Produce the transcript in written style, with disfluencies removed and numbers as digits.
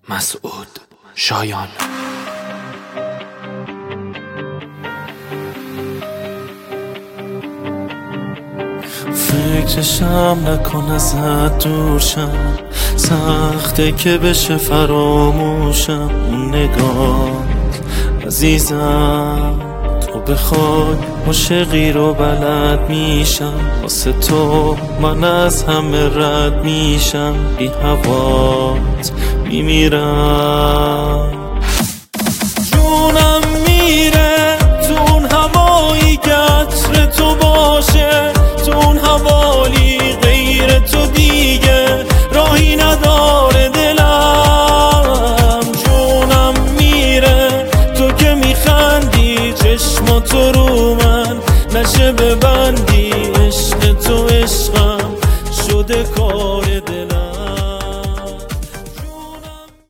مسعود شایان. فکرشم نکن ازت دورشم، سخته که بشه فراموشم. اون نگات عزیزم، تو بخوای عاشقی رو بلد میشم. واسه تو من از همه رد میشم، بی هوات میمیرم.